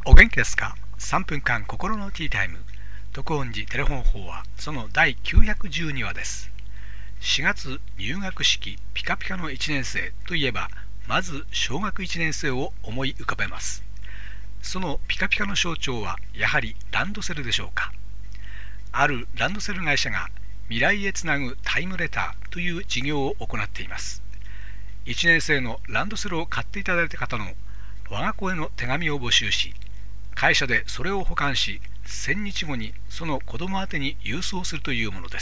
お元気ですか？3分間心のティータイム、徳音寺テレフォン法はその第912話です。4月入学式ピカピカの1年生といえば、まず小学1年生を思い浮かべます。そのピカピカの象徴はやはりランドセルでしょうか。あるランドセル会社が未来へつなぐタイムレターという事業を行っています。1年生のランドセルを買っていただいた方の我が子への手紙を募集し、会社でそれを保管し、1000日後にその子供宛てに郵送するというものです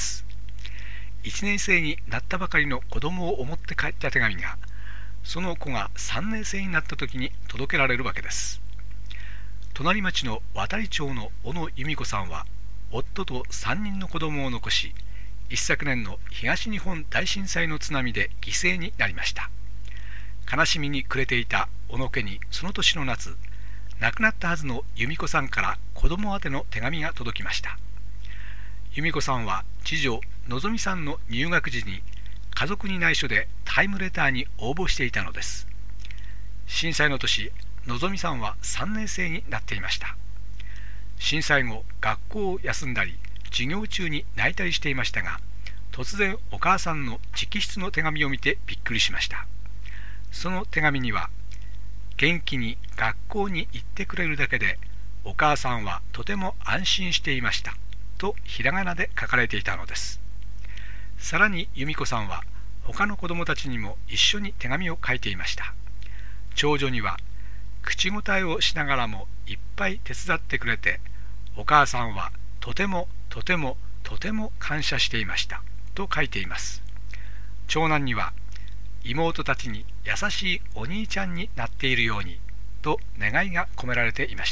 。1年生になったばかりの子供を思って帰った手紙が、その子が3年生になった時に届けられるわけです。隣町の渡町の小野由美子さんは、夫と3人の子供を残し、一昨年の東日本大震災の津波で犠牲になりました。悲しみに暮れていた小野家にその年の夏、亡くなったはずの由美子さんから子供宛ての手紙が届きました。由美子さんは次女のぞみさんの入学時に家族に内緒でタイムレターに応募していたのです。震災の年、のぞみさんは3年生になっていました。震災後、学校を休んだり授業中に泣いたりしていましたが、突然お母さんの直筆の手紙を見てびっくりしました。その手紙には、元気に学校に行ってくれるだけでお母さんはとても安心していましたとひらがなで書かれていたのです。さらに由美子さんは他の子供たちにも一緒に手紙を書いていました。長女には、口答えをしながらもいっぱい手伝ってくれて、お母さんはとてもとてもとても感謝していましたと書いています。長男には、妹たちに優しいお兄ちゃんになっているようにと願いが込められていました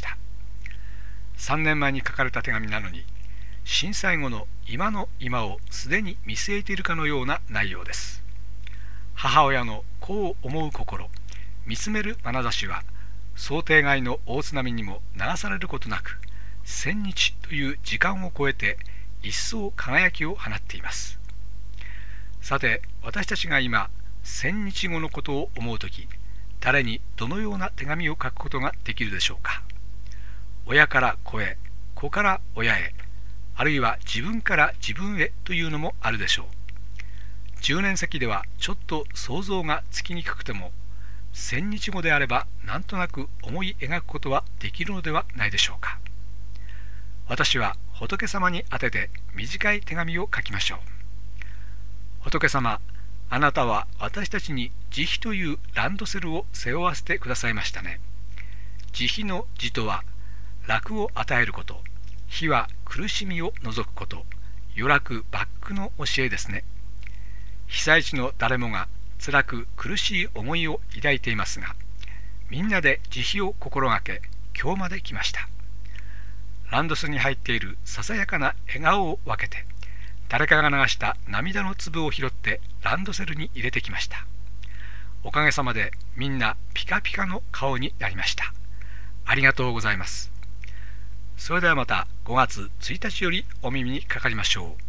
。3年前に書かれた手紙なのに、震災後の今の今をすでに見据えているかのような内容です。母親のこう思う心、見つめる眼差しは、想定外の大津波にも流されることなく、1000日という時間を超えて一層輝きを放っています。さて、私たちが今1000日後のことを思うとき、誰にどのような手紙を書くことができるでしょうか。親から子へ、子から親へ、あるいは自分から自分へというのもあるでしょう。10年先ではちょっと想像がつきにくくても、1000日後であればなんとなく思い描くことはできるのではないでしょうか。私は仏様に宛てて短い手紙を書きましょう。仏様、あなたは私たちに慈悲というランドセルを背負わせてくださいましたね。慈悲の慈とは楽を与えること、悲は苦しみを除くこと、余楽バックの教えですね。被災地の誰もが辛く苦しい思いを抱いていますが、みんなで慈悲を心がけ、今日まで来ました。ランドセルに入っているささやかな笑顔を分けて、誰かが流した涙の粒を拾ってランドセルに入れてきました。おかげさまでみんなピカピカの顔になりました。ありがとうございます。それではまた5月1日よりお耳にかかりましょう。